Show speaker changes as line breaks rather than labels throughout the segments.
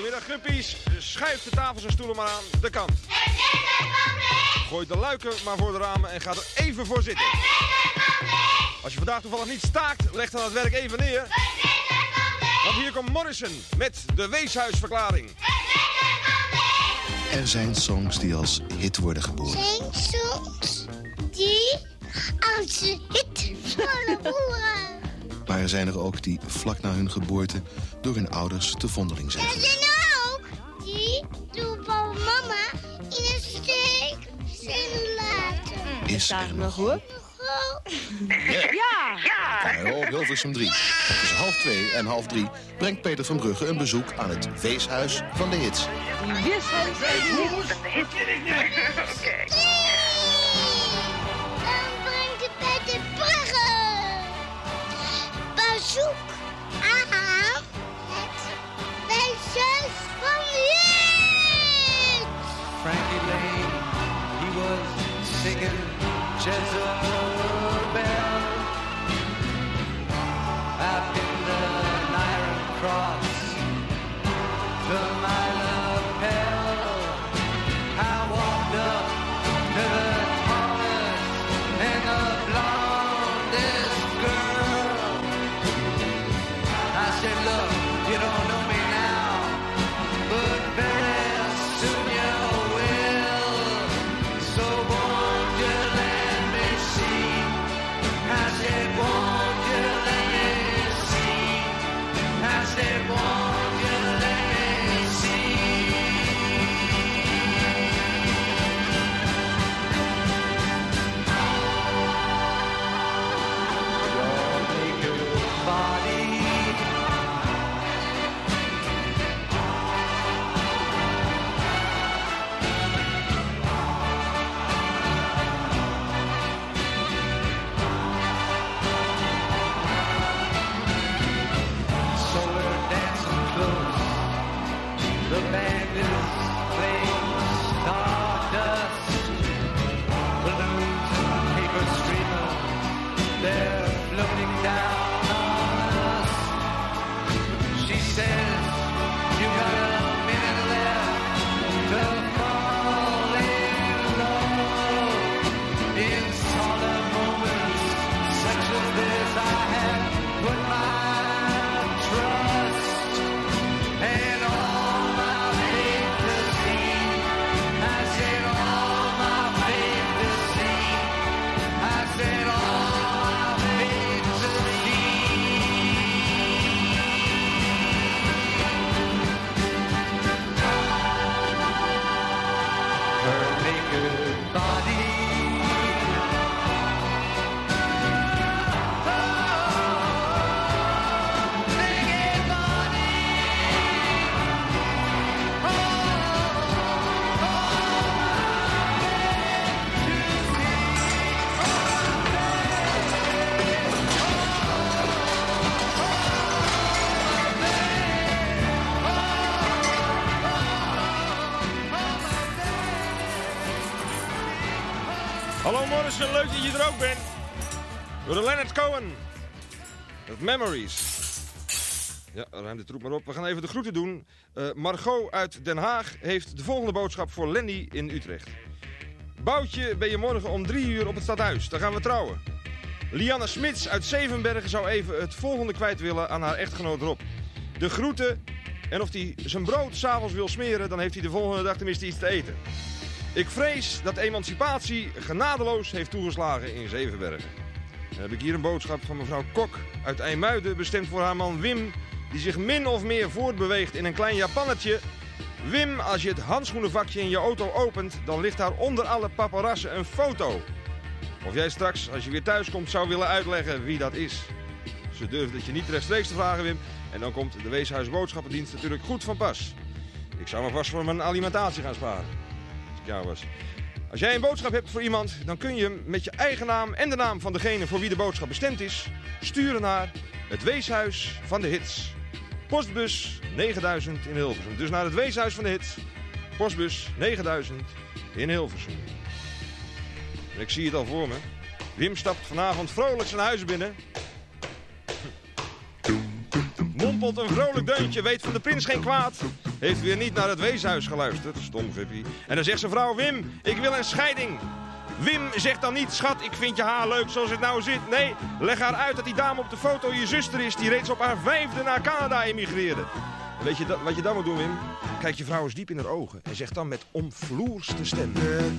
Goedemiddag, Guppies. Schuif de tafels en stoelen maar aan de kant. Gooi de luiken maar voor de ramen en ga er even voor zitten. Als je vandaag toevallig niet staakt, leg dan het werk even neer. Want hier komt Morrison met de Weeshuisverklaring.
Er zijn songs die als hit worden geboren.
Zijn songs die als hit worden geboren.
Maar er zijn er ook die vlak na hun geboorte door hun ouders te vondeling zijn
Er
gelegd.
zijn er ook die door papa en mama in een steek zijn gelaten.
Is er nog
Gewoon
KRO Hilversum 3. Tussen 2:30 en 2:30 brengt Peter van Brugge een bezoek aan het Weeshuis van de Hits.
Dan brengt het bij de bruggen. Bezoek aan het Weeshuis van de Hits.
Frankie Lane, he was singing Jezebel up in the Iron Cross, the my lapel. I walked up to the tallest and the blondest girl. I said, look, you don't know me now, but very soon you will. So won't you let me see? I said, won't you let me see? I said, won't you let me see? Your naked body, so we're dancing close. The band is playing Stardust. Balloons and paper streamer, they're floating down on us. She says, you got a minute left to fall in love. In solemn moments such as this, I have put my trust and all my faith to see. I said all my faith to see. I said all my faith to see. Her naked body.
Hallo Morrison, leuk dat je er ook bent. Door de Leonard Cohen. Met Memories. Ja, ruim de troep maar op. We gaan even de groeten doen. Margot uit Den Haag heeft de volgende boodschap voor Lenny in Utrecht. Boutje, ben je morgen om 3 uur op het stadhuis. Dan gaan we trouwen. Lianne Smits uit Zevenbergen zou even het volgende kwijt willen aan haar echtgenoot Rob. De groeten. En of hij zijn brood 's avonds wil smeren, dan heeft hij de volgende dag tenminste iets te eten. Ik vrees dat emancipatie genadeloos heeft toegeslagen in Zevenbergen. Dan heb ik hier een boodschap van mevrouw Kok uit IJmuiden, bestemd voor haar man Wim, die zich min of meer voortbeweegt in een klein Japannetje. Wim, als je het handschoenenvakje in je auto opent, dan ligt daar onder alle paparazzen een foto. Of jij straks, als je weer thuis komt, zou willen uitleggen wie dat is. Ze durven het je niet rechtstreeks te vragen, Wim. En dan komt de Weeshuis-boodschappendienst natuurlijk goed van pas. Ik zou maar vast voor mijn alimentatie gaan sparen. Als ik jou was. Als jij een boodschap hebt voor iemand, dan kun je hem met je eigen naam en de naam van degene voor wie de boodschap bestemd is sturen naar het Weeshuis van de Hits. Postbus 9000 in Hilversum. Dus naar het Weeshuis van de Hits. Postbus 9000 in Hilversum. En ik zie het al voor me. Wim stapt vanavond vrolijk zijn huis binnen. Mompelt een vrolijk deuntje, weet van de prins geen kwaad. heeft weer niet naar het weeshuis geluisterd. Stom guppie. En dan zegt zijn vrouw, Wim, ik wil een scheiding. Wim zegt dan niet, schat, ik vind je haar leuk zoals het nou zit. Nee, leg haar uit dat die dame op de foto je zuster is die reeds op haar 5e naar Canada emigreerde. En weet je wat je dan moet doen, Wim? Kijk je vrouw eens diep in haar ogen en zeg dan met omvloerste stem.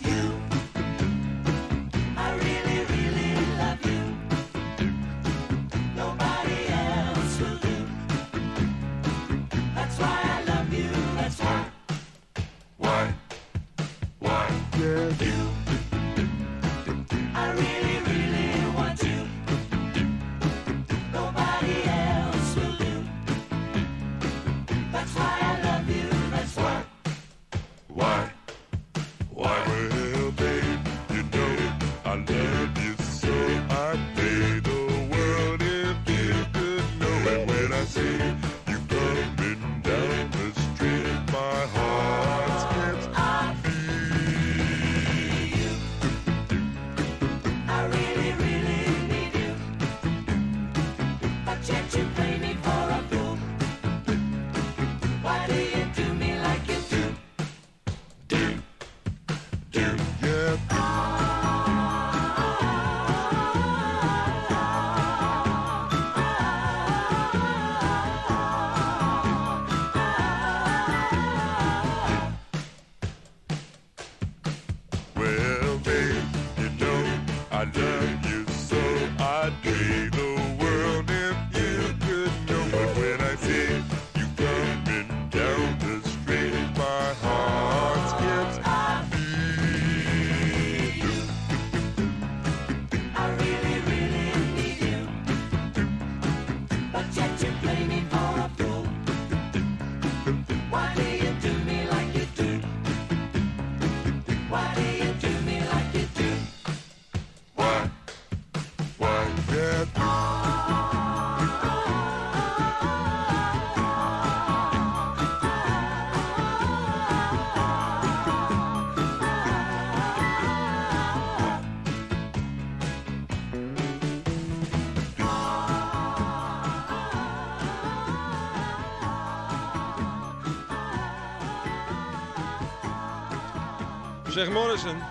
Zeg Morrison,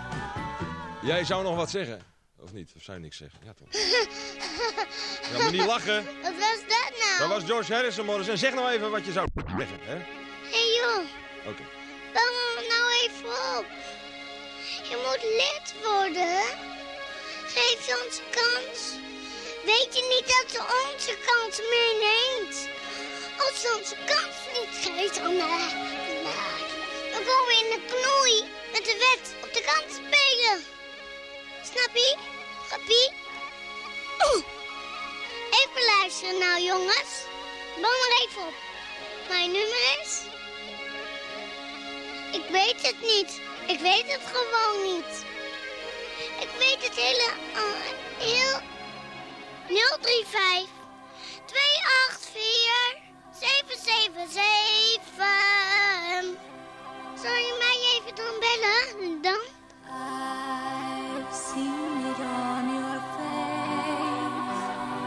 jij zou nog wat zeggen, of niet? Of zou je niks zeggen? Ja toch? Ja, maar niet lachen.
Wat was dat nou?
Dat was George Harrison, Morrison. Zeg nou even wat je zou zeggen, hè?
Hé joh.
Oké.
Bel me nou even op. Je moet lid worden. Geef je ons kans. Weet je niet dat ze onze kans meeneemt? Als ze onze kans niet geeft, dan komen we in de knoei met de wet op de kant spelen. Snap je? Grappie? Even luisteren nou, jongens. Bel maar even op. Mijn nummer is... Ik weet het niet. Ik weet het gewoon niet. Ik weet het heel 035 284 777. Zal je mij even dan bellen? Dan?
I've seen it on your face.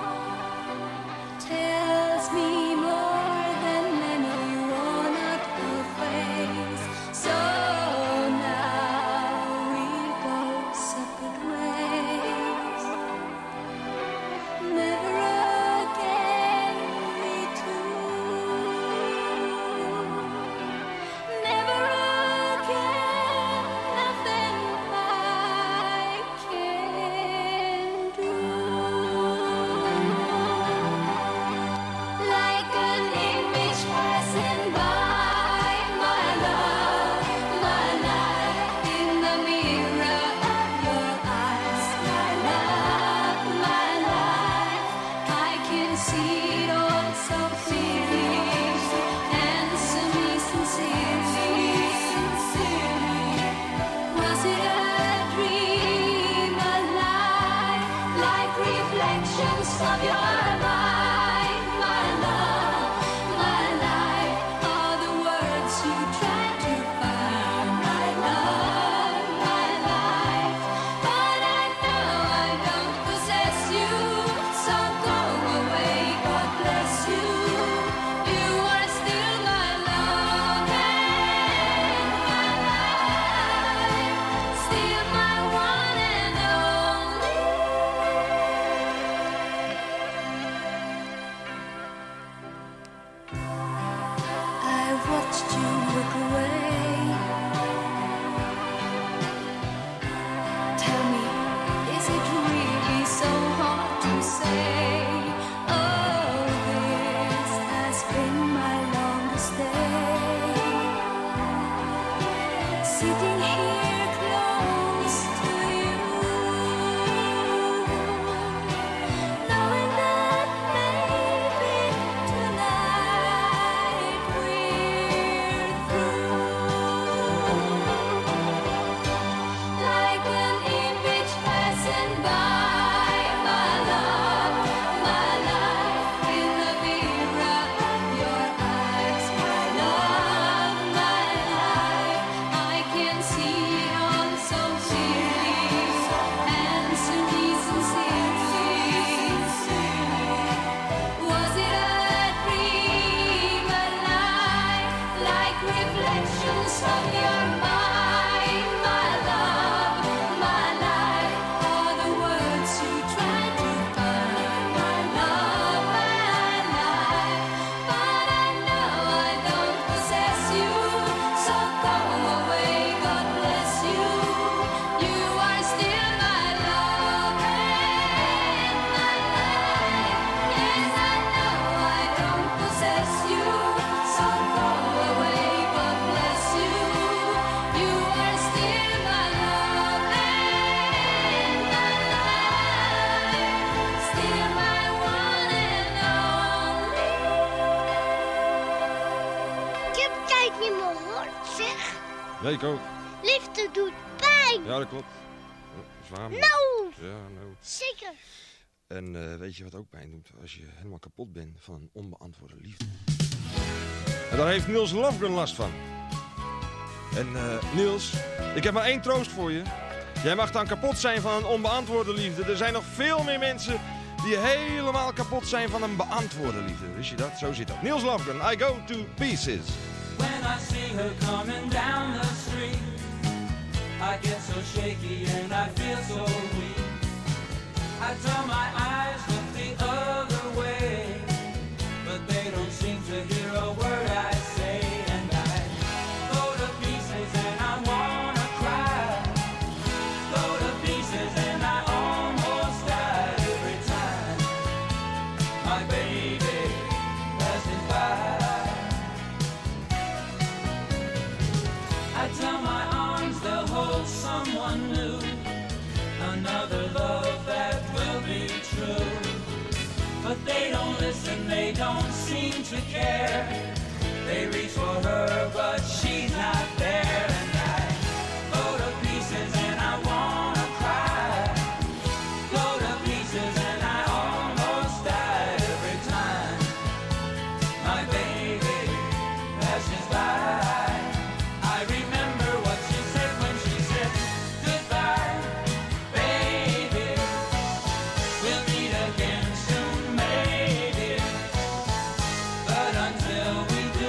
Tells me more than many one-up face. So now we go separate ways. Never again we two. Never again, nothing I can do. Like an image passing by, my love, my life in the mirror of your eyes. My love, my life, I can see it all so clearly. Answer me sincerely. Was it a dream, a lie, like reflections of your mind? My love, my life, are the words you try to find. My love, my life, but I know I don't possess you, so go away, God bless
zeg.
Ja, ik ook.
Liefde doet pijn.
Ja, dat klopt. Zwaar.
Nou.
Ja, nou.
Zeker.
En weet je wat ook pijn doet? Als je helemaal kapot bent van een onbeantwoorde liefde. En daar heeft Niels Lofgren last van. En Niels, ik heb maar één troost voor je. Jij mag dan kapot zijn van een onbeantwoorde liefde. Er zijn nog veel meer mensen die helemaal kapot zijn van een beantwoorde liefde. Wist je dat? Zo zit dat. Niels Lofgren, I Go to Pieces.
When I see her coming down the street, I get so shaky and I feel so weak. I turn my eyes look the other way, but they don't seem to hear a word I say. And I go to pieces and I wanna cry. Go to pieces and I almost die every time my baby passes by. I tell my arms they'll hold someone new, another love that will be true. But they don't listen, they don't seem to care. They reach for her, but she's not there. And I go to pieces and I wanna cry. Go to pieces and I almost die every time my baby passes by. I remember what she said when she said goodbye, baby. We'll meet again soon, maybe. But until we do,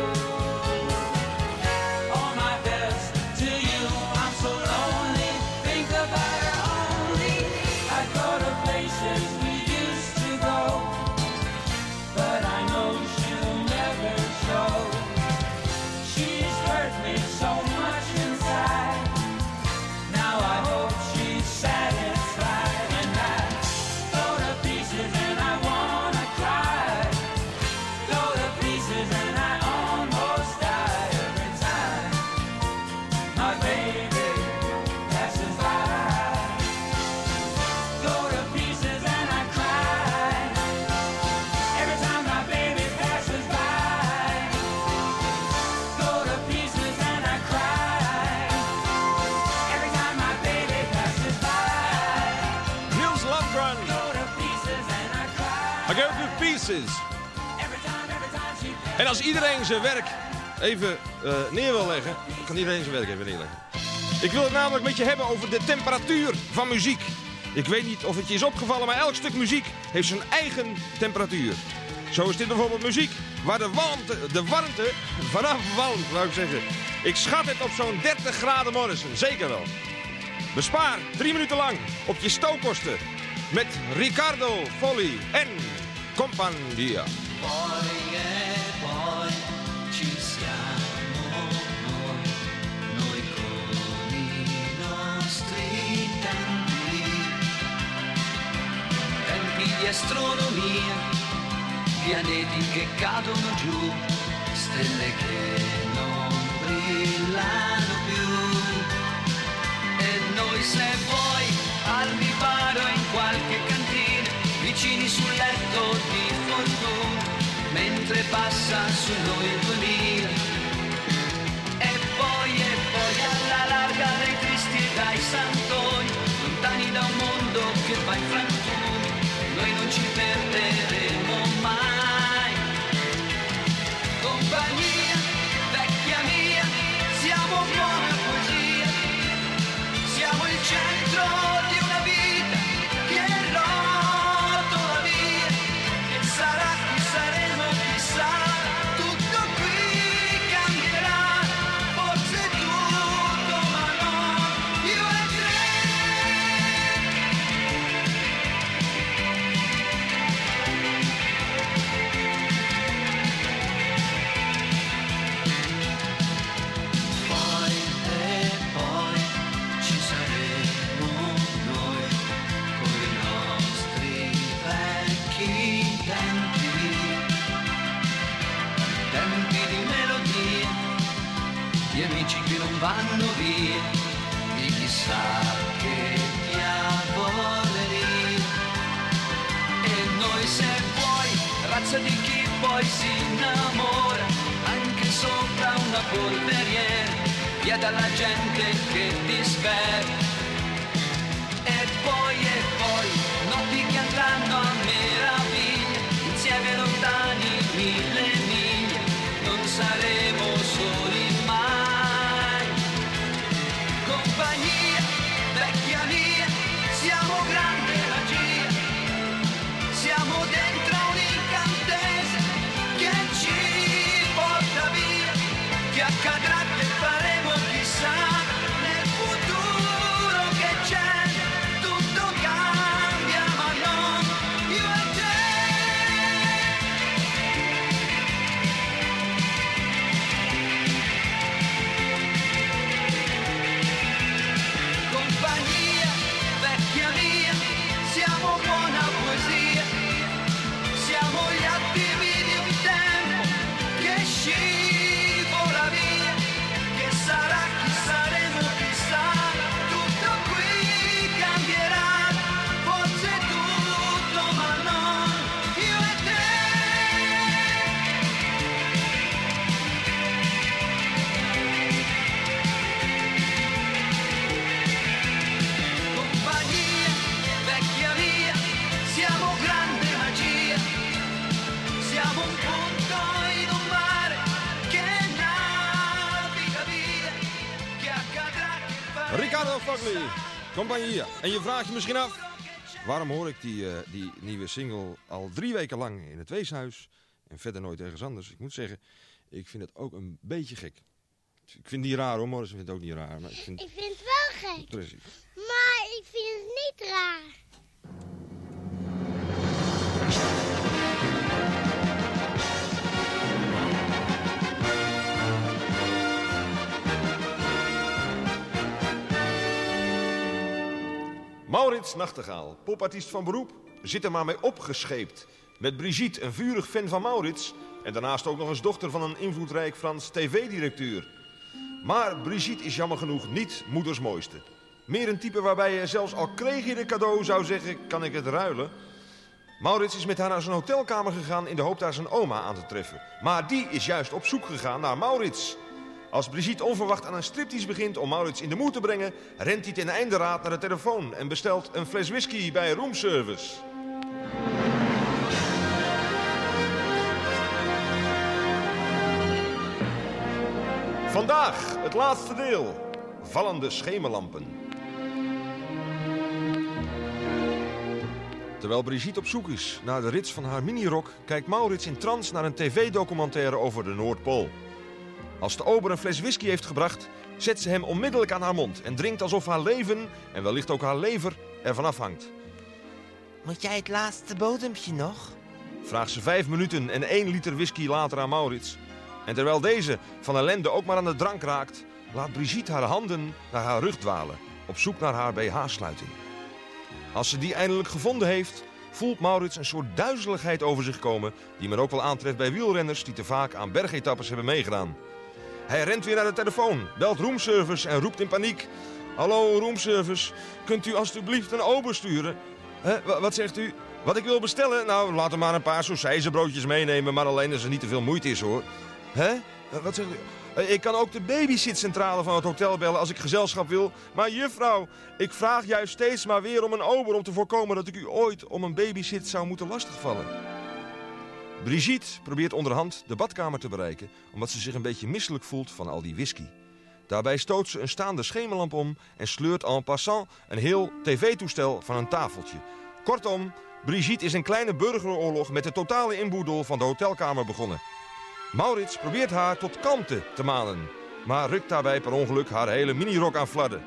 all my best to you. I'm so lonely, think about her only. I go to places we used to go, but I know she'll never show. She's hurt me so much inside. Now I hope she's satisfied. And I go to pieces and I wanna cry. Go to pieces and I almost die every time my baby passes by. Go to pieces and I cry every time my baby passes by. Go to pieces and I cry every time my baby passes by.
Niels Lofgren,
Go to pieces and I cry
I Go to Pieces.
every time she
En als iedereen zijn werk even neer wil leggen, kan iedereen zijn werk even neerleggen. Ik wil het namelijk met je hebben over de temperatuur van muziek. Ik weet niet of het je is opgevallen, maar elk stuk muziek heeft zijn eigen temperatuur. Zo is dit bijvoorbeeld muziek waar de warmte vanaf walmt, wou ik zeggen. Ik schat het op zo'n 30 graden morgen, zeker wel. Bespaar 3 minuten lang op je stookkosten met Riccardo Folli en Compagnia.
Poi e poi ci siamo noi con i nostri tempi, tempi di astronomia, pianeti che cadono giù, stelle che non brillano più. E noi se vuoi al riparo in qualche cantina, vicini sul letto di fortuna, mentre passa su noi il 2000. E poi alla larga dai tristi e dai santoni, lontani da un mondo che va in frantumi, noi non ci perderemo mai. Compagnia, vecchia mia, siamo buona poesia, siamo il centro di una vita che rotola via, e sarà chi saremo, chissà, tutto qui cambierà, forse tutto, ma no, io e te. Poi e poi ci saremo noi coi nostri vecchi tempi, tempi di melodia, di amici che non vanno via, di chissà che diavoleria. E noi se vuoi, razza di chi poi si innamora, anche sopra una polveriera, via dalla gente che ti spera. E poi, notti che andranno a meraviglia, insieme lontani 1000 miglia, non saremo soli mai. Compagnia, vecchia mia, siamo grande magia, siamo dentro un'incantesima che ci porta via, che accadrà, che faremo chissà, nel futuro che c'è, tutto cambia ma non io e te. Compagnia, vecchia mia, siamo buona poesia, siamo gli attimi di un tempo che scivola via, che sarà, chi saremo, chissà, tutto qui cambierà, forse tutto ma non io e te. Compagnia, vecchia mia, siamo grande magia, siamo un punto in un mare che naviga via, che accadrà, che faremo.
Ricardo Fogli, Compagnia. En je vraagt je misschien af, waarom hoor ik die nieuwe single al 3 weken lang in het weeshuis en verder nooit ergens anders? Ik moet zeggen, ik vind het ook een beetje gek. Ik vind het niet raar hoor, Morris vindt het ook niet raar. Maar ik vind...
Ik vind het wel gek.
Precies.
Maar ik vind het niet raar.
Maurits Nachtegaal, popartiest van beroep, zit er maar mee opgescheept. Met Brigitte, een vurig fan van Maurits. En daarnaast ook nog eens dochter van een invloedrijk Frans tv-directeur. Maar Brigitte is jammer genoeg niet moeders mooiste. Meer een type waarbij je zelfs al kreeg je de cadeau zou zeggen, kan ik het ruilen? Maurits is met haar naar zijn hotelkamer gegaan in de hoop daar zijn oma aan te treffen. Maar die is juist op zoek gegaan naar Maurits. Als Brigitte onverwacht aan een striptease begint om Maurits in de moed te brengen, rent hij ten einde raad naar de telefoon en bestelt een fles whisky bij roomservice. Vandaag het laatste deel. Vallende schemerlampen. Terwijl Brigitte op zoek is naar de rits van haar minirok, kijkt Maurits in trance naar een tv-documentaire over de Noordpool. Als de ober een fles whisky heeft gebracht, zet ze hem onmiddellijk aan haar mond en drinkt alsof haar leven, en wellicht ook haar lever, ervan afhangt.
Moet jij het laatste bodempje nog?
Vraagt ze 5 minuten en 1 liter whisky later aan Maurits. En terwijl deze van ellende ook maar aan de drank raakt, laat Brigitte haar handen naar haar rug dwalen, op zoek naar haar BH-sluiting. Als ze die eindelijk gevonden heeft, voelt Maurits een soort duizeligheid over zich komen, die men ook wel aantreft bij wielrenners die te vaak aan bergetappes hebben meegedaan. Hij rent weer naar de telefoon, belt roomservice en roept in paniek: "Hallo roomservice, kunt u alstublieft een ober sturen?" Wat zegt u? Wat ik wil bestellen? Nou, laat hem maar een paar sausijzenbroodjes meenemen, maar alleen als er niet te veel moeite is hoor. Wat zegt u? Ik kan ook de babysitcentrale van het hotel bellen als ik gezelschap wil. Maar juffrouw, ik vraag juist steeds maar weer om een ober om te voorkomen dat ik u ooit om een babysit zou moeten lastigvallen. Brigitte probeert onderhand de badkamer te bereiken, omdat ze zich een beetje misselijk voelt van al die whisky. Daarbij stoot ze een staande schemerlamp om en sleurt en passant een heel tv-toestel van een tafeltje. Kortom, Brigitte is een kleine burgeroorlog met de totale inboedel van de hotelkamer begonnen. Maurits probeert haar tot kalmte te manen, maar rukt daarbij per ongeluk haar hele minirok aan fladden.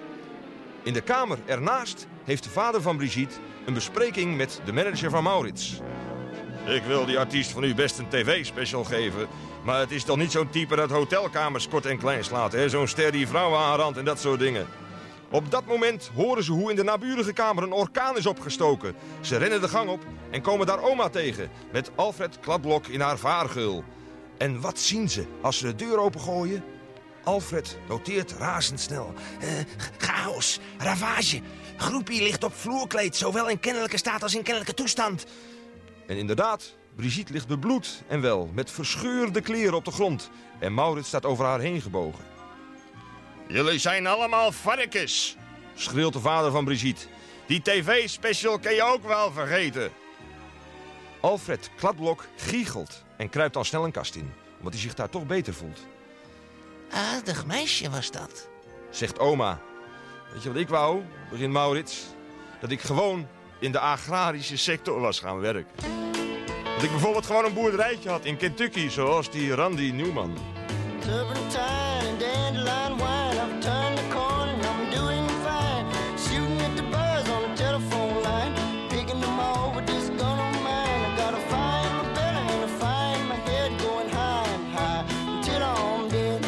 In de kamer ernaast heeft de vader van Brigitte een bespreking met de manager van Maurits. Ik wil die artiest van u best een tv-special geven, maar het is toch niet zo'n type dat hotelkamers kort en klein slaat, hè? Zo'n ster die vrouwen aanrandt en dat soort dingen. Op dat moment horen ze hoe in de naburige kamer een orkaan is opgestoken. Ze rennen de gang op en komen daar oma tegen, met Alfred Kladblok in haar vaargeul. En wat zien ze als ze de deur opengooien? Alfred noteert razendsnel.
Chaos, ravage. Groepie ligt op vloerkleed, zowel in kennelijke staat als in kennelijke toestand.
En inderdaad, Brigitte ligt bebloed en wel, met verscheurde kleren op de grond. En Maurits staat over haar heen gebogen.
Jullie zijn allemaal varkens,
schreeuwt de vader van Brigitte.
Die tv-special kan je ook wel vergeten.
Alfred Kladblok giechelt en kruipt al snel een kast in, omdat hij zich daar toch beter voelt.
Aardig meisje was dat.
Zegt oma. Weet je wat ik wou, begint Maurits? Dat ik gewoon in de agrarische sector was gaan werken. Dat ik bijvoorbeeld gewoon een boerderijtje had in Kentucky, zoals die Randy Newman.
Turpentine and dandelion wine. I've turned the corner and I'm doing fine. Shooting at the birds on the telephone line. Picking them all with this gun on mine. I gotta find my belly and I find my head going high and high until I'm dead.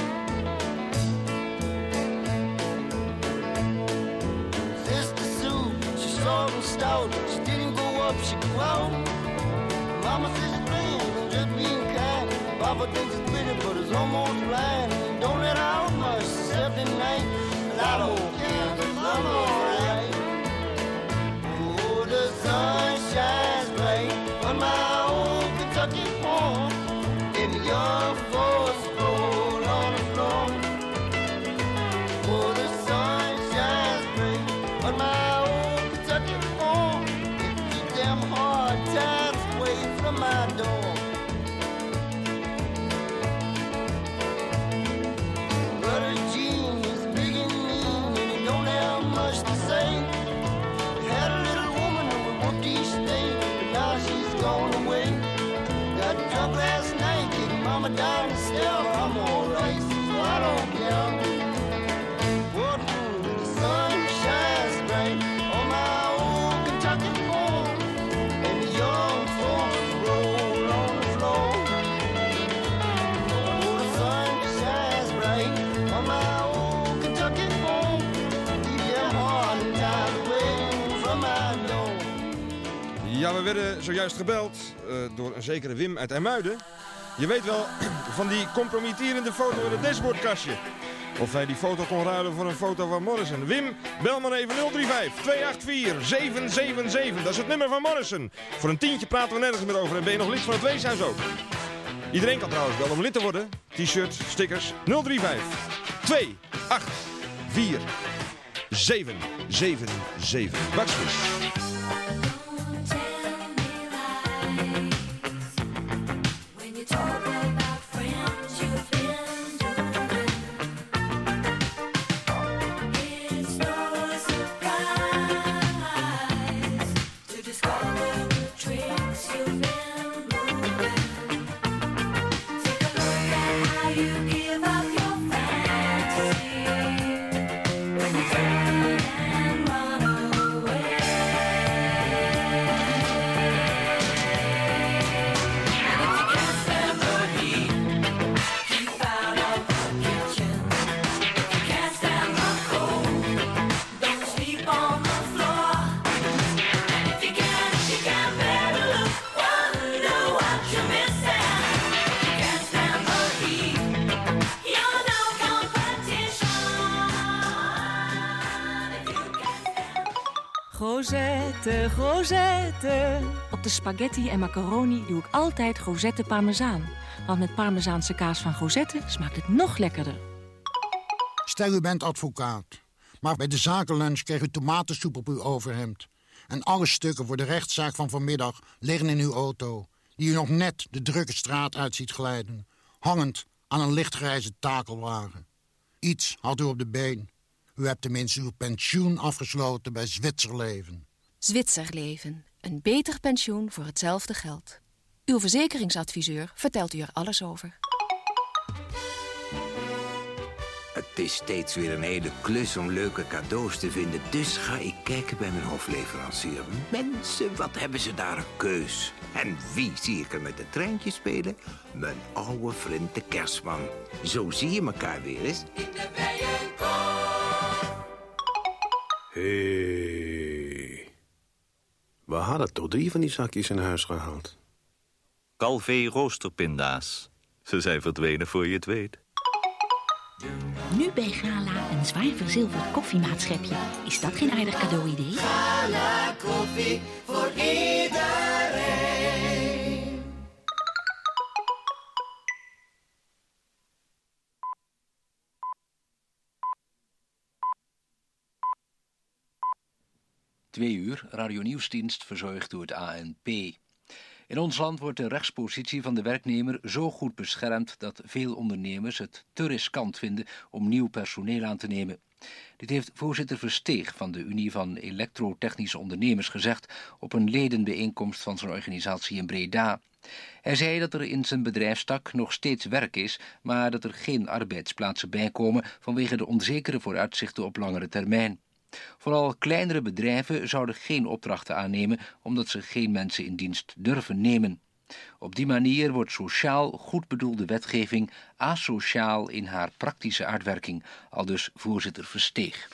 Sister Sue, she's short and stout. She didn't go up, she grew out. Mama says she's playing and just being kind. Papa thinks it's pretty, but it's almost blind. Don't let out much, except at night. But I don't care, 'cause I'm alright. Oh, the sun shines bright on my old Kentucky porch. And the young folks roll on the floor. Oh, the sun shines bright on my old Kentucky porch. And keep them hard times away from my door. Brother Gene is big and mean and he don't have much to say. We had a little woman who would work each day, but now she's gone away. Got drunk last night, kicked mama down the stair. I'm alright, so I don't care. What the sun shines bright on my old Kentucky porch, and the young folks roll on the floor. Oh, the sun shines bright on my old Kentucky porch. Keep them hard times away from my door.
Ja, we werden zojuist gebeld door een zekere Wim uit IJmuiden. Je weet wel, van die compromitterende foto in het dashboardkastje. Of hij die foto kon ruilen voor een foto van Morrison. Wim, bel maar even 035-284-777. Dat is het nummer van Morrison. Voor een tientje praten we nergens meer over. En ben je nog lid van het Weeshuis ook. Iedereen kan trouwens bellen om lid te worden. T-shirts, stickers. 035-284-777. Bugsmith.
Grosette, Grosette. Op de spaghetti en macaroni doe ik altijd Grosette parmezaan. Want met parmezaanse kaas van Grosette smaakt het nog lekkerder.
Stel u bent advocaat, maar bij de zakenlunch kreeg u tomatensoep op uw overhemd. En alle stukken voor de rechtszaak van vanmiddag liggen in uw auto, die u nog net de drukke straat uit ziet glijden, hangend aan een lichtgrijze takelwagen. Iets had u op de been. U hebt tenminste uw pensioen afgesloten bij Zwitserleven.
Zwitserleven. Een beter pensioen voor hetzelfde geld. Uw verzekeringsadviseur vertelt u er alles over.
Het is steeds weer een hele klus om leuke cadeaus te vinden. Dus ga ik kijken bij mijn hofleverancier. Mensen, wat hebben ze daar een keus. En wie zie ik er met de treintje spelen? Mijn oude vriend de Kerstman. Zo zie je elkaar weer eens. In de Bijenkorf.
Hé. We hadden toch 3 van die zakjes in huis gehaald.
Calvé roosterpinda's. Ze zijn verdwenen voor je het weet.
Nu bij Gala een zwaar verzilverd koffiemaatschepje. Is dat geen aardig cadeau-idee?
Gala koffie voor iedereen.
2 uur, radionieuwsdienst verzorgd door het ANP. In ons land wordt de rechtspositie van de werknemer zo goed beschermd dat veel ondernemers het te riskant vinden om nieuw personeel aan te nemen. Dit heeft voorzitter Versteeg van de Unie van Elektrotechnische Ondernemers gezegd op een ledenbijeenkomst van zijn organisatie in Breda. Hij zei dat er in zijn bedrijfstak nog steeds werk is, maar dat er geen arbeidsplaatsen bijkomen vanwege de onzekere vooruitzichten op langere termijn. Vooral kleinere bedrijven zouden geen opdrachten aannemen omdat ze geen mensen in dienst durven nemen. Op die manier wordt sociaal goed bedoelde wetgeving asociaal in haar praktische uitwerking, aldus voorzitter Versteeg.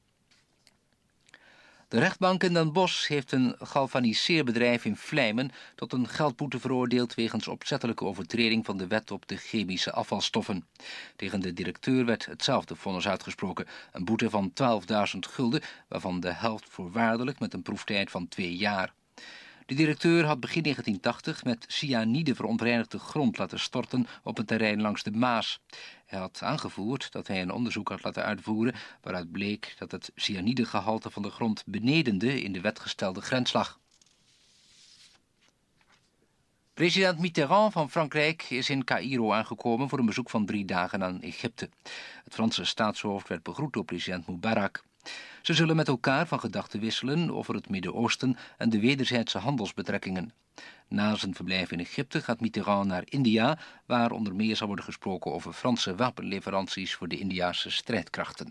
De rechtbank in Den Bosch heeft een galvaniseerbedrijf in Vlijmen tot een geldboete veroordeeld wegens opzettelijke overtreding van de wet op de chemische afvalstoffen. Tegen de directeur werd hetzelfde vonnis uitgesproken, een boete van 12.000 gulden, waarvan de helft voorwaardelijk met een proeftijd van 2 jaar. De directeur had begin 1980 met cyanide verontreinigde grond laten storten op een terrein langs de Maas. Hij had aangevoerd dat hij een onderzoek had laten uitvoeren waaruit bleek dat het cyanidegehalte van de grond beneden in de wet gestelde grens lag. President Mitterrand van Frankrijk is in Caïro aangekomen voor een bezoek van 3 dagen aan Egypte. Het Franse staatshoofd werd begroet door president Mubarak. Ze zullen met elkaar van gedachten wisselen over het Midden-Oosten en de wederzijdse handelsbetrekkingen. Na zijn verblijf in Egypte gaat Mitterrand naar India, waar onder meer zal worden gesproken over Franse wapenleveranties voor de Indiase strijdkrachten.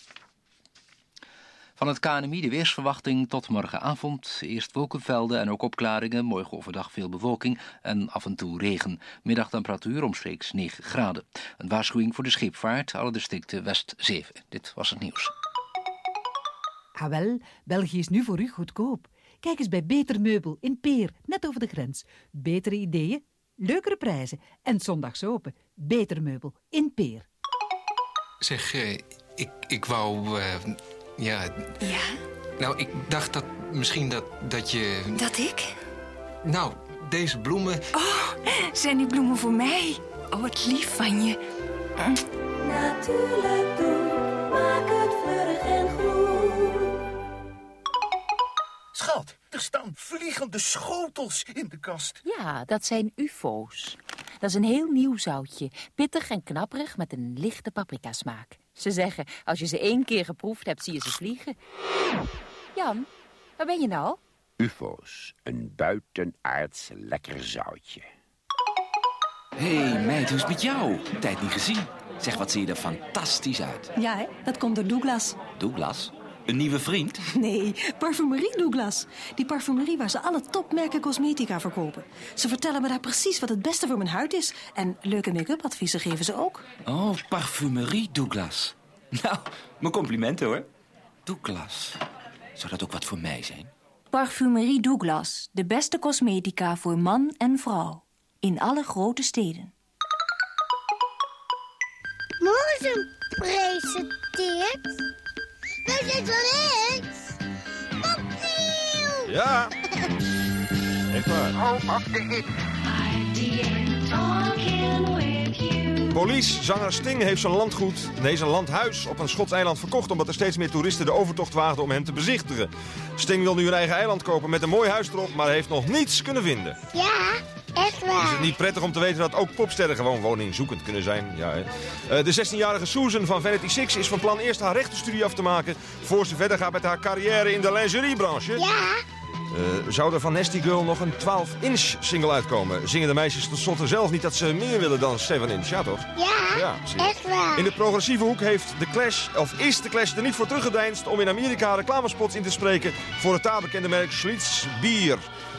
Van het KNMI de weersverwachting tot morgenavond. Eerst wolkenvelden en ook opklaringen, morgen overdag veel bewolking en af en toe regen. Middagtemperatuur omstreeks 9 graden. Een waarschuwing voor de scheepvaart, alle districten West 7. Dit was het nieuws.
Ah wel, België is nu voor u goedkoop. Kijk eens bij Beter Meubel in Peer, net over de grens. Betere ideeën, leukere prijzen en zondags open. Beter Meubel in Peer.
Zeg, ik wou... Ja? Nou, ik dacht dat misschien dat je...
Dat ik?
Nou, deze bloemen...
Oh, zijn die bloemen voor mij? Oh, wat lief van je.
Natuurlijk doen, maak het fleurig en groen.
Schat, er staan vliegende schotels in de kast.
Ja, dat zijn ufo's. Dat is een heel nieuw zoutje. Pittig en knapperig met een lichte paprikasmaak. Ze zeggen, als je ze 1 keer geproefd hebt, zie je ze vliegen. Jan, waar ben je nou?
Ufo's, een buitenaards lekker zoutje.
Hé, meid, hoe is het met jou? Tijd niet gezien. Zeg, wat zie je er fantastisch uit.
Ja, hè? Dat komt door Douglas.
Douglas? Een nieuwe vriend?
Nee, Parfumerie Douglas. Die parfumerie waar ze alle topmerken cosmetica verkopen. Ze vertellen me daar precies wat het beste voor mijn huid is. En leuke make-up adviezen geven ze ook.
Oh, Parfumerie Douglas. Nou, mijn complimenten hoor. Douglas. Zou dat ook wat voor mij zijn?
Parfumerie Douglas. De beste cosmetica voor man en vrouw. In alle grote steden.
Morgen presenteert... We zijn van X. Popnieuw!
Ja. Echt waar.
Home of the hit.
Police, zanger Sting heeft zijn zijn landhuis op een Schots eiland verkocht omdat er steeds meer toeristen de overtocht waagden om hem te bezichtigen. Sting wil nu een eigen eiland kopen met een mooi huis erop, maar heeft nog niets kunnen vinden.
Ja, echt waar.
Is het niet prettig om te weten dat ook popsterren gewoon woningzoekend kunnen zijn? Ja, hè? De 16-jarige Susan van Vanity Six is van plan eerst haar rechtenstudie af te maken voor ze verder gaat met haar carrière in de lingeriebranche.
Ja.
Zou er van Nasty Girl nog een 12-inch single uitkomen? Zingen de meisjes tenslotte zelf niet dat ze meer willen dan 7-inch? Ja, toch?
Ja, echt waar.
In de progressieve hoek is de Clash er niet voor teruggedeinst om in Amerika reclamespots in te spreken voor het taalbekende merk Schlitz Bier.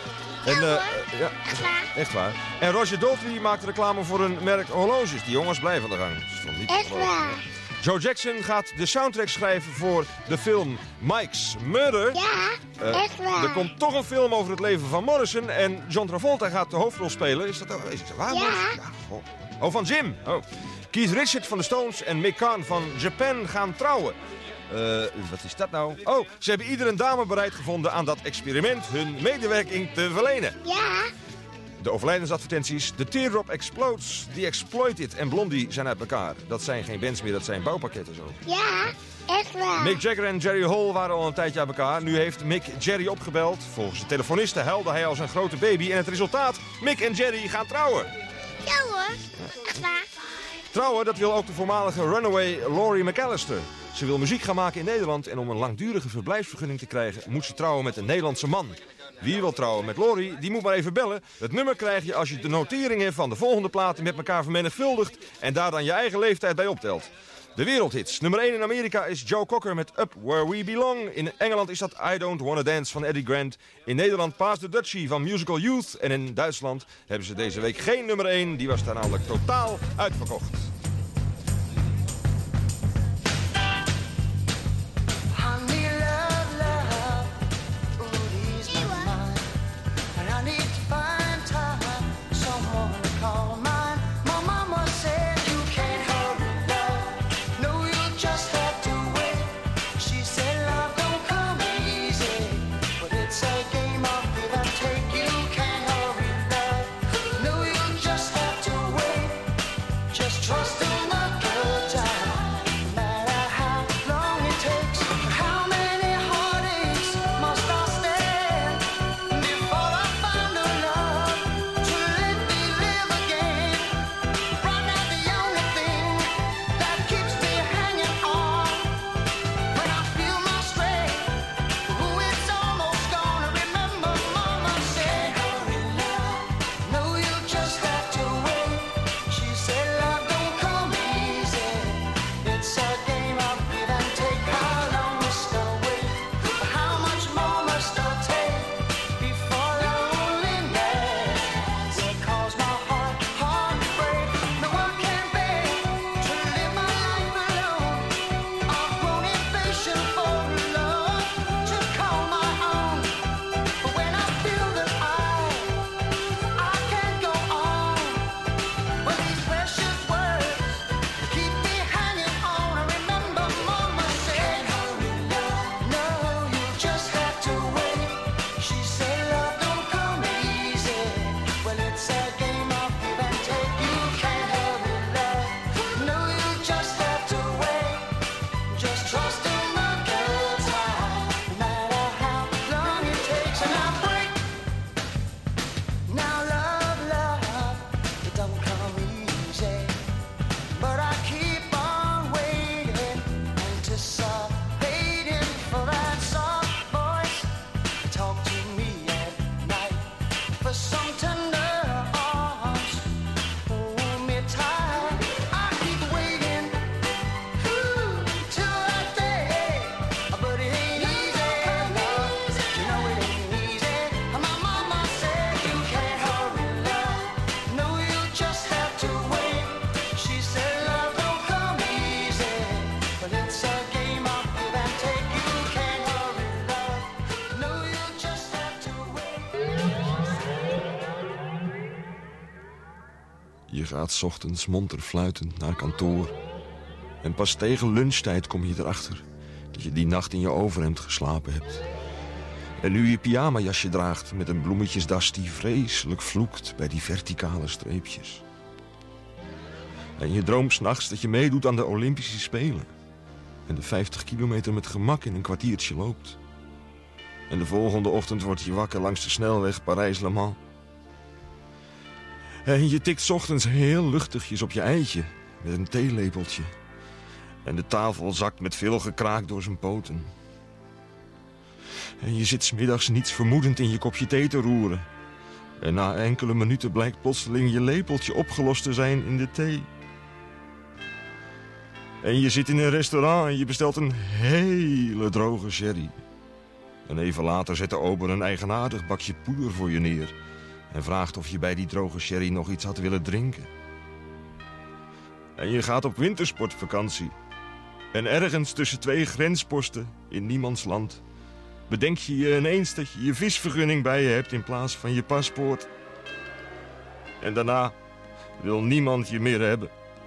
Echt waar. En Roger Daltrey maakte reclame voor een merk horloges. Die jongens blijven aan de gang.
Echt waar.
Joe Jackson gaat de soundtrack schrijven voor de film Mike's Murder.
Ja, echt waar.
Er komt toch een film over het leven van Morrison en John Travolta gaat de hoofdrol spelen. Is dat waar?
Ja.
Oh, van Jim. Oh. Keith Richards van de Stones en Mick Kahn van Japan gaan trouwen. Wat is dat nou? Oh, ze hebben ieder een dame bereid gevonden aan dat experiment hun medewerking te verlenen.
Ja.
De overlijdensadvertenties. The Teardrop Explodes, The Exploited en Blondie zijn uit elkaar. Dat zijn geen bands meer, dat zijn bouwpakketten zo.
Ja, echt waar.
Mick Jagger en Jerry Hall waren al een tijdje uit elkaar. Nu heeft Mick Jerry opgebeld. Volgens de telefoniste huilde hij als een grote baby. En het resultaat, Mick en Jerry gaan trouwen.
Ja hoor, echt waar.
Trouwen, dat wil ook de voormalige runaway Laurie McAllister. Ze wil muziek gaan maken in Nederland en om een langdurige verblijfsvergunning te krijgen moet ze trouwen met een Nederlandse man. Wie wil trouwen met Laurie, die moet maar even bellen. Het nummer krijg je als je de noteringen van de volgende platen met elkaar vermenigvuldigt en daar dan je eigen leeftijd bij optelt. De wereldhits. Nummer 1 in Amerika is Joe Cocker met Up Where We Belong. In Engeland is dat I Don't Wanna Dance van Eddie Grant. In Nederland Pass the Dutchie van Musical Youth. En in Duitsland hebben ze deze week geen nummer 1. Die was daar namelijk totaal uitverkocht. Je gaat 's ochtends monter fluitend naar kantoor. En pas tegen lunchtijd kom je erachter dat je die nacht in je overhemd geslapen hebt. En nu je pyjamajasje draagt met een bloemetjesdas die vreselijk vloekt bij die verticale streepjes. En je droomt 's nachts dat je meedoet aan de Olympische Spelen. En de 50 kilometer met gemak in een kwartiertje loopt. En de volgende ochtend word je wakker langs de snelweg Parijs-Le Mans. En je tikt 's ochtends heel luchtigjes op je eitje met een theelepeltje. En de tafel zakt met veel gekraak door zijn poten. En je zit 's middags niets vermoedend in je kopje thee te roeren. En na enkele minuten blijkt plotseling je lepeltje opgelost te zijn in de thee. En je zit in een restaurant en je bestelt een hele droge sherry. En even later zet de ober een eigenaardig bakje poeder voor je neer. En vraagt of je bij die droge sherry nog iets had willen drinken. En je gaat op wintersportvakantie. En ergens tussen 2 grensposten in niemands land bedenk je je ineens dat je je visvergunning bij je hebt in plaats van je paspoort. En daarna wil niemand je meer hebben.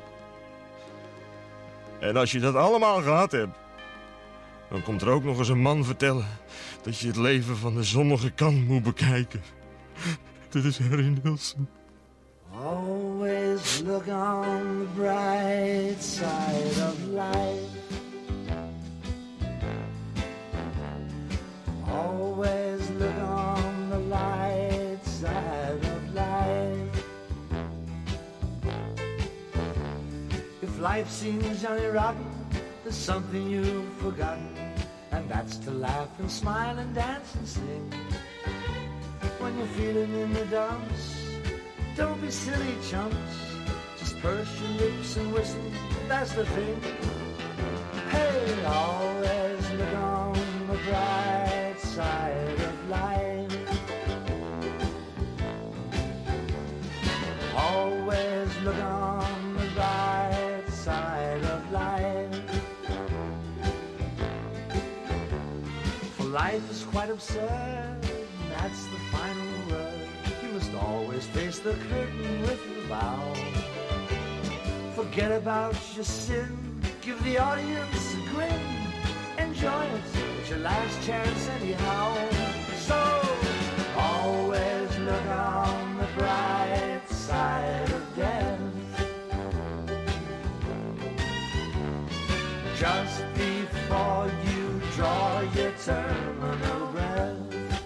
En als je dat allemaal gehad hebt, dan komt er ook nog eens een man vertellen dat je het leven van de zonnige kant moet bekijken. Dit is Harry Nilsson.
Always look on the bright side of life. Always look on the light side of life. If life seems Johnny rotten, there's something you've forgotten, and that's to laugh and smile and dance and sing. When you're feeling in the dumps, don't be silly chumps, just purse your lips and whistle, that's the thing. Hey, always look on the bright side of life. Always look on the bright side of life. For life is quite absurd, that's the final word. You must always face the curtain with a bow. Forget about your sin, give the audience a grin. Enjoy it, it's your last chance anyhow. So, always look on the bright side of death. Just before you draw your terminal breath.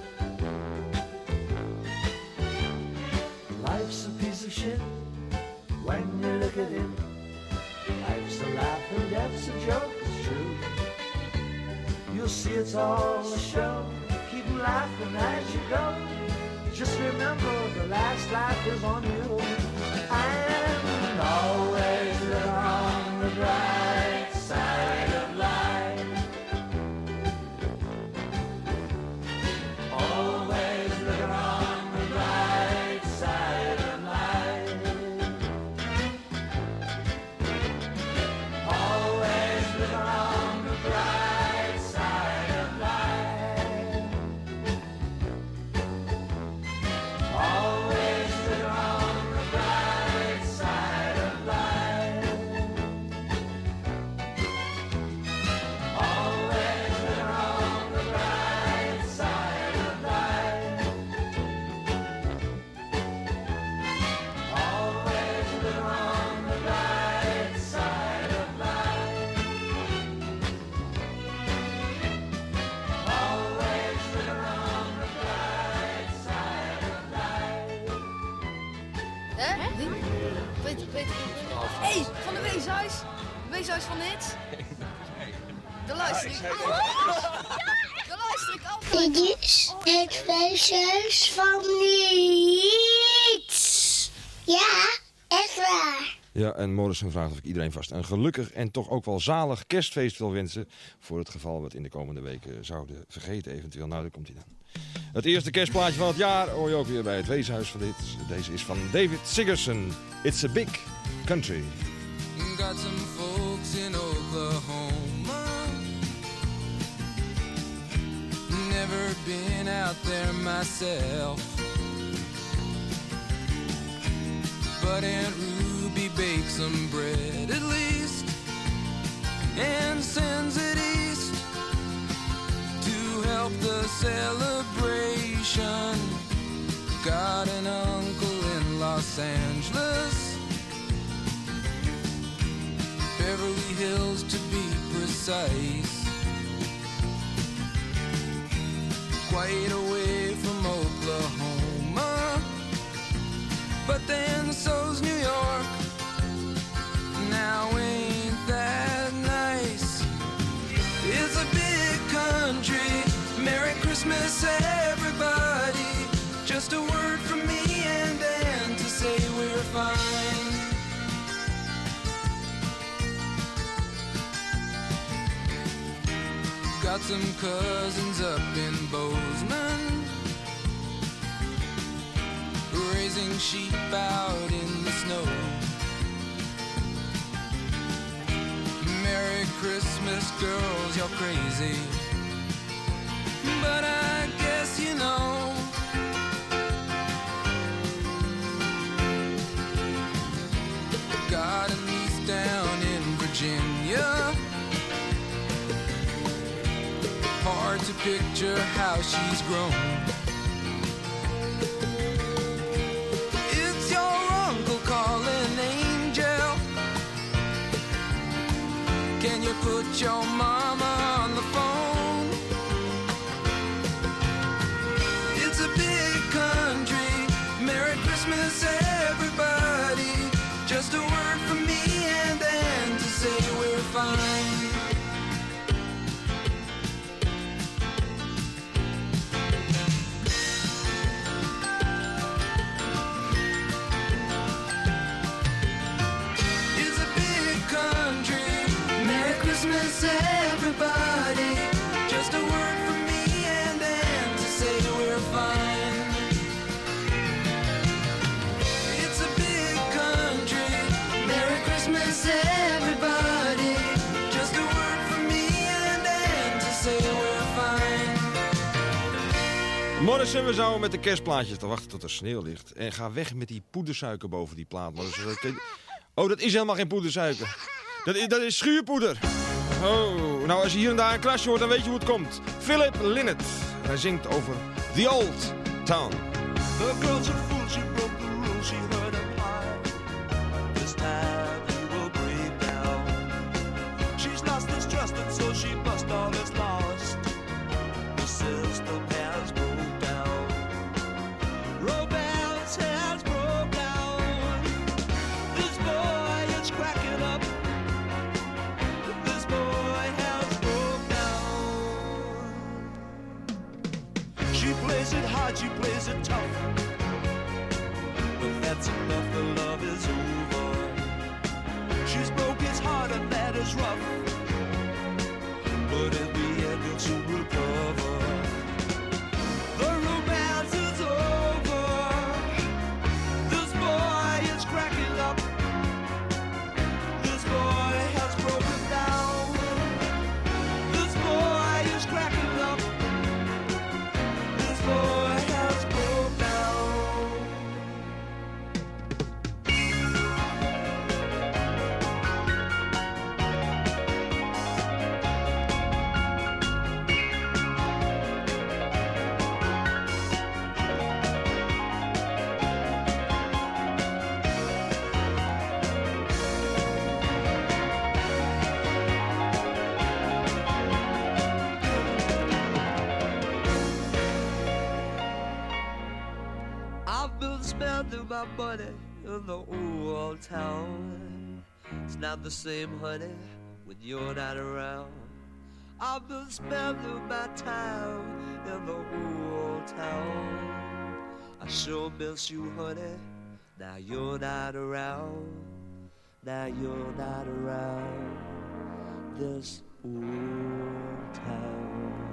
Life's a piece of shit when you look at it. Life's a laugh and death's a joke, it's true. You'll see it's all a show. Keep laughing as you go. Just remember the last laugh is on you. And always look on the bright side of life. Always look on the bright side of life. Always look on the bright side of life. Always look on the bright side of life. Always look on the bright side of life. Always look on the bright side of life. Always look on the bright side of life.
Hè? Wie? Peter. Hé, van de weeshuis. Weeshuis van dit. Daar luister ik. Daar luister ik altijd.
Dit is het weeshuis van niets. Ja, echt waar.
Ja, en Morrison vraagt of ik iedereen vast een gelukkig en toch ook wel zalig kerstfeest wil wensen. Voor het geval we het in de komende weken zouden vergeten eventueel. Nou, daar komt hij dan. Het eerste kerstplaatje van het jaar hoor je ook weer bij het weeshuis van dit. Deze is van David Sigerson. It's a big country.
Got some folks in Oklahoma. Never been out there myself. But Aunt Ruby bakes some bread at least and sends it east to help the celebration. Got an uncle in Los Angeles, Beverly Hills to be precise, quite away from Oklahoma, but then so's New York. Now ain't that nice? It's a big country. Merry Christmas everybody. Just a word from me and Dan to say we're fine. Got some cousins up in Bozeman, raising sheep out in the snow. Merry Christmas, girls, you're crazy, but I guess you know. Got a niece down in Virginia, hard to picture how she's grown. get your mama on the phone. It's a big country. Merry Christmas, everybody. Just a word from me and then to say we're fine. It's a big country. Merry Christmas, everybody. Just a word from me and then to say we're fine. It's a big country. Merry Christmas, everybody. Just a word from me and then to say we're fine.
Morrison, we zouden met de kerstplaatjes te wachten tot er sneeuw ligt. En ga weg met die poedersuiker boven die plaat. Oh, dat is helemaal geen poedersuiker. Dat is schuurpoeder. Oh, nou als je hier en daar een krasje hoort, dan weet je hoe het komt. Philip Lynott. Hij zingt over The Old Town.
The girl's a fool, she broke the rules, she heard a pie. This time he will break down. She's lost his trust and so she must all is lost. The system has broke down. Romance has broke down. This boy is cracking up. This boy has broke down. She plays it hard, she plays it tough. But that's enough, the love is over. She's broke his heart and that is rough. But in the end he'll soon recover. The romance is over. This boy is cracking up. This boy has broken down. This boy is cracking up. This boy has broken down. I've been spending my money in the old town. It's not the same, honey, when you're not around. I've been spending my time in the old town. I sure miss you, honey. Now you're not around. Now you're not around this old town.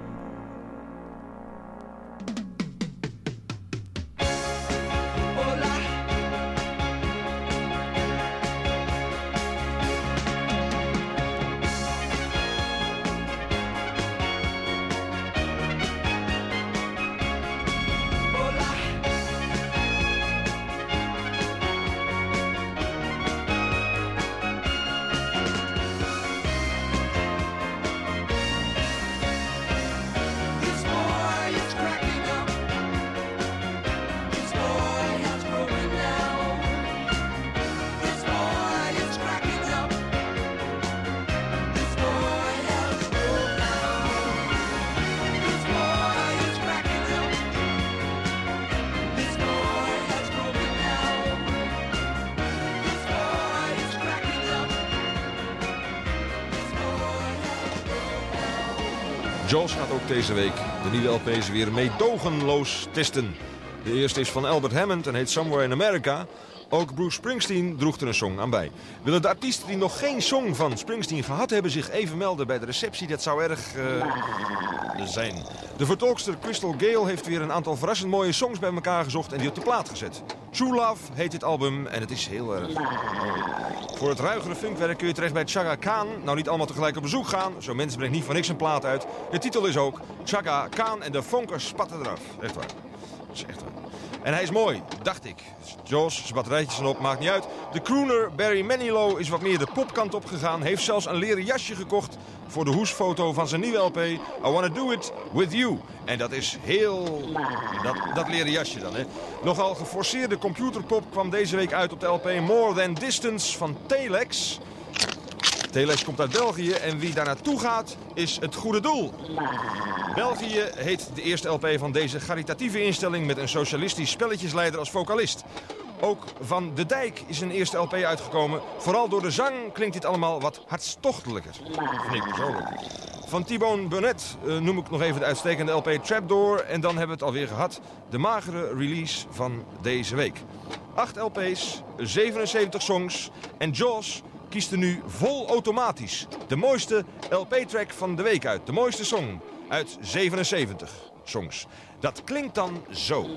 Jaws gaat ook deze week de nieuwe LP's weer meedogenloos testen. De eerste is van Albert Hammond en heet Somewhere in America. Ook Bruce Springsteen droeg er een song aan bij. Willen de artiesten die nog geen song van Springsteen gehad hebben zich even melden bij de receptie? Dat zou erg zijn. De vertolkster Crystal Gale heeft weer een aantal verrassend mooie songs bij elkaar gezocht en die op de plaat gezet. True Love heet dit album en het is heel erg mooi. Voor het ruigere funkwerk kun je terecht bij Chaka Khan. Nou, niet allemaal tegelijk op bezoek gaan. Zo'n mens brengt niet voor niks een plaat uit. De titel is ook Chaka Khan en de vonkers spatten eraf. Echt waar. Dat is echt waar. En hij is mooi, dacht ik. Jaws, zijn batterijtjes erop, maakt niet uit. De crooner Barry Manilow is wat meer de popkant opgegaan. Heeft zelfs een leren jasje gekocht voor de hoesfoto van zijn nieuwe LP. I Wanna Do It With You. En dat is heel... Dat leren jasje dan, hè. Nogal geforceerde computerpop kwam deze week uit op de LP More Than Distance van Telex. Teles komt uit België en wie daar naartoe gaat is het goede doel. België heet de eerste LP van deze caritatieve instelling met een socialistisch spelletjesleider als vocalist. Ook van De Dijk is een eerste LP uitgekomen. Vooral door de zang klinkt dit allemaal wat hartstochtelijker. Vind ik persoonlijk. Van T-Bone Burnett noem ik nog even de uitstekende LP Trapdoor. En dan hebben we het alweer gehad. De magere release van deze week. 8 LP's, 77 songs. En Jaws kiest er nu vol automatisch de mooiste LP-track van de week uit. De mooiste song uit 77 songs. Dat klinkt dan zo.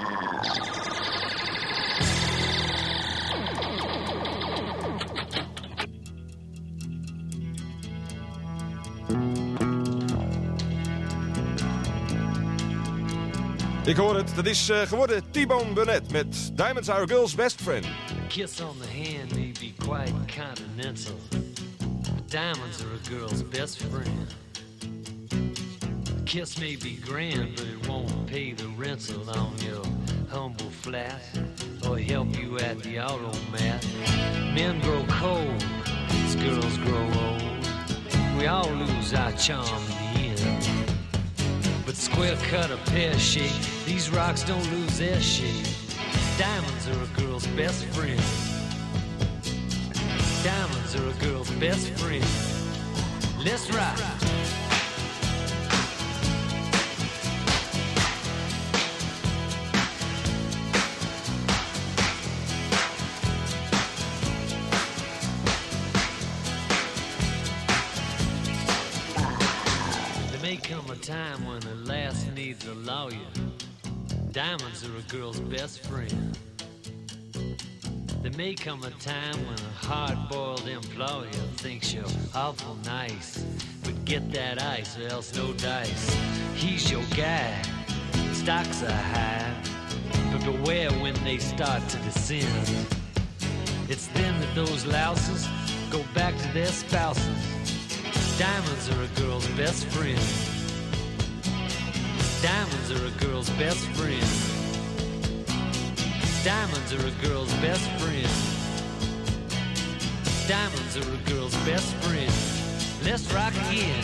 Ik hoor het, dat is geworden T-Bone Burnett met Diamonds Are a Girl's Best Friend.
A kiss on the hand may be quite continental. Diamonds are a girl's best friend. A kiss may be grand, but it won't pay the rental on your humble flat or help you at the automat. Men grow cold as girls grow old. We all lose our charm in the end. But square cut or pear shape, these rocks don't lose their shape. Diamonds are a girl's best friend. Diamonds are a girl's best friend. Let's rock. Come a time when the lass needs a lawyer. Diamonds are a girl's best friend. There may come a time when a hard-boiled employer thinks you're awful nice, but get that ice or else no dice. He's your guy, stocks are high, but beware when they start to descend. It's then that those louses go back to their spouses. Diamonds are a girl's best friend. Diamonds are a girl's best friend. Diamonds are a girl's best friend. Diamonds are a girl's best friend. Let's rock again.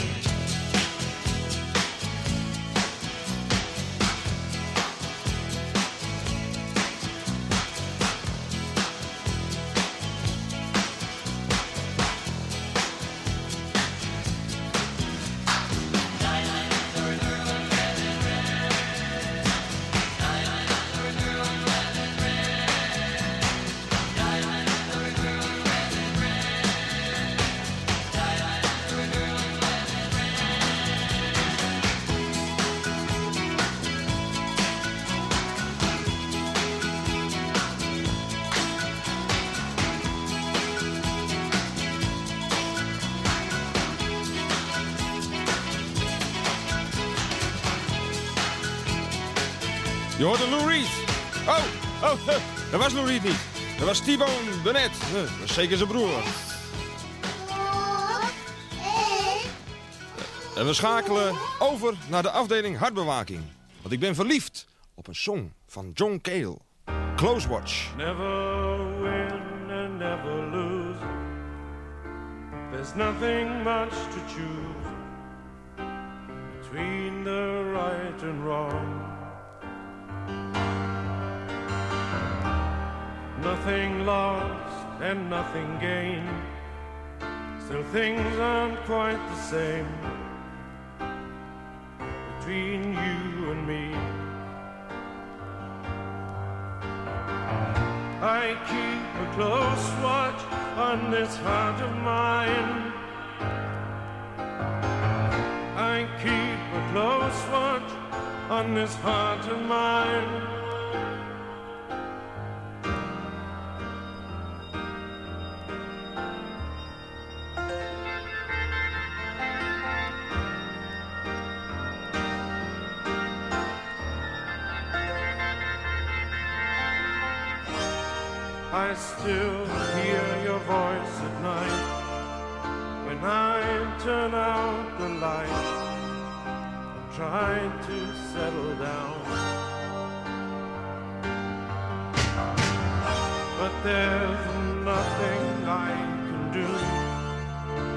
Je hoorde Lou Reed. Dat was Lou Reed niet. Dat was T-Bone Burnett. Dat is zeker zijn broer. En we schakelen over naar de afdeling hartbewaking. Want ik ben verliefd op een song van John Cale. Close Watch.
Never win and never lose. There's nothing much to choose between the right and wrong. Nothing lost and nothing gained. Still things aren't quite the same between you and me. I keep a close watch on this heart of mine. I keep a close watch on this heart of mine. I still hear your voice at night when I turn out the light and try to settle down. But there's nothing I can do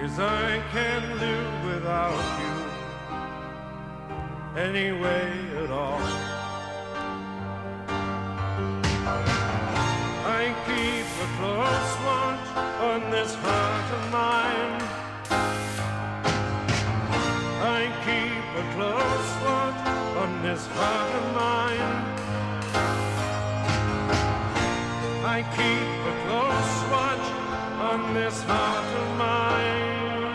'cause I can't live without you any way at all. I keep a close watch on this heart of mine. I keep a close watch on this heart of mine. I keep a close watch on this heart of mine.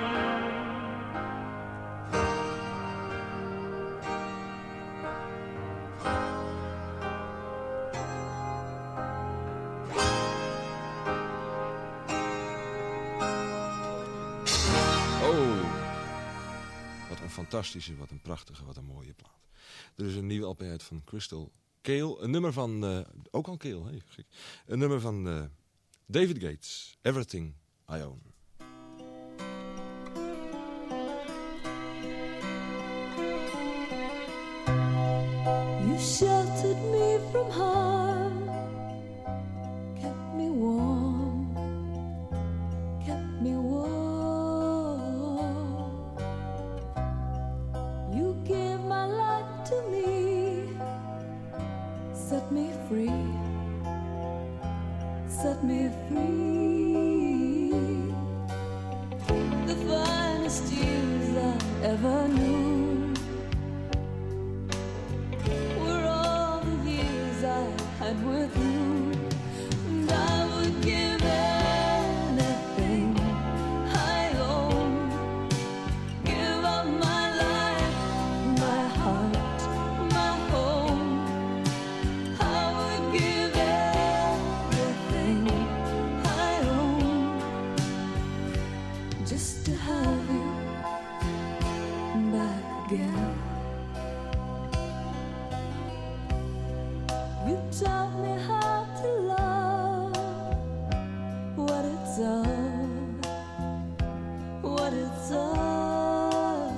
Fantastische, wat een prachtige, wat een mooie plaat. Er is een nieuwe LP uit van Crystal Cale. Een nummer van, ook al Cale, hey, gek. Een nummer van David Gates, Everything I Own.
You sheltered me from harm, kept me warm, kept me warm. You gave my life to me, set me free, set me free. The finest years I ever knew were all the years I had with you, and I would give anything I own, give up my life, my heart, my home. I would give everything I own just to have you back again. You taught me how to love, what it's all, what it's all.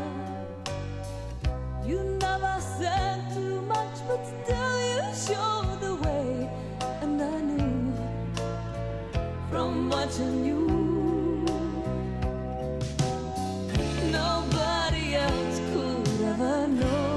You never said too much, but still you showed the way, and I knew from watching you. Nobody else could ever know.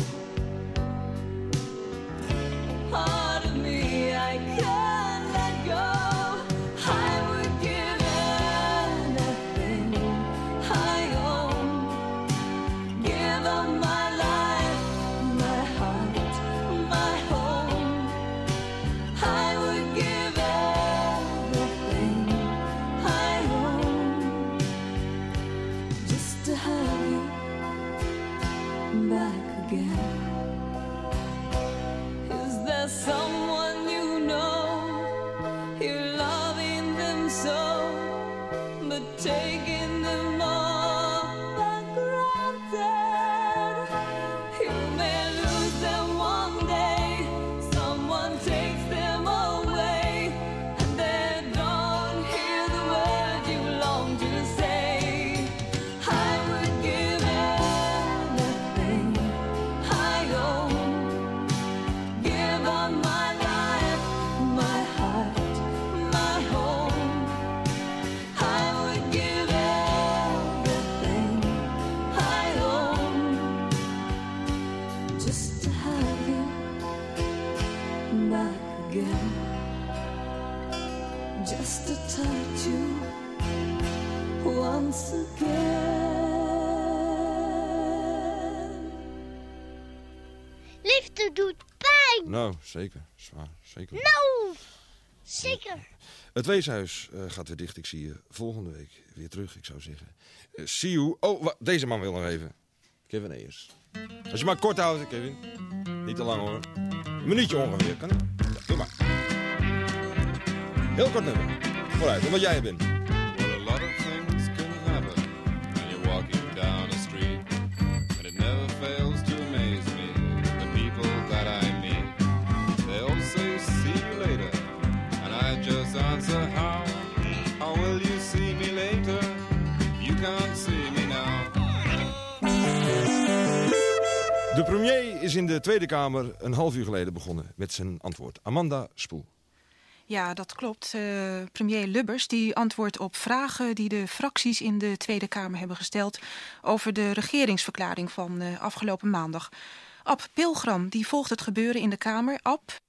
Part of me I can't let go. I would give anything I own, give up my life, my heart, my home. I would give everything I own just to have you back again. Is there someone you know, you're loving them so, but taking them all for granted? You may lose them one day, someone takes them away, and they don't hear the word you long to say. I would give anything I own, give up my life, my heart, my home. I would give everything I own just to have you back again, just to touch you once again.
Liefde doet pijn.
Nou, zeker. Zwaar, zeker.
Nou, zeker.
Het weeshuis gaat weer dicht. Ik zie je volgende week weer terug, ik zou zeggen. See you. Oh, deze man wil nog even. Kevin Ayers. Als je maar kort houdt, Kevin. Niet te lang hoor. Een minuutje ongeveer, kan ik? Ja, doe maar. Heel kort nummer. Vooruit, omdat jij er bent.
Well, a lot of things can happen when you're walking down a street, and it never fails to amaze me, the people that I meet. They all say, see you later, and I just answer, how? How will you see me later? You can't see me now.
De premier is in de Tweede Kamer een half uur geleden begonnen met zijn antwoord. Amanda Spoel.
Ja, dat klopt. Premier Lubbers die antwoordt op vragen die de fracties in de Tweede Kamer hebben gesteld over de regeringsverklaring van afgelopen maandag. Ab Pilgram die volgt het gebeuren in de Kamer. Ab?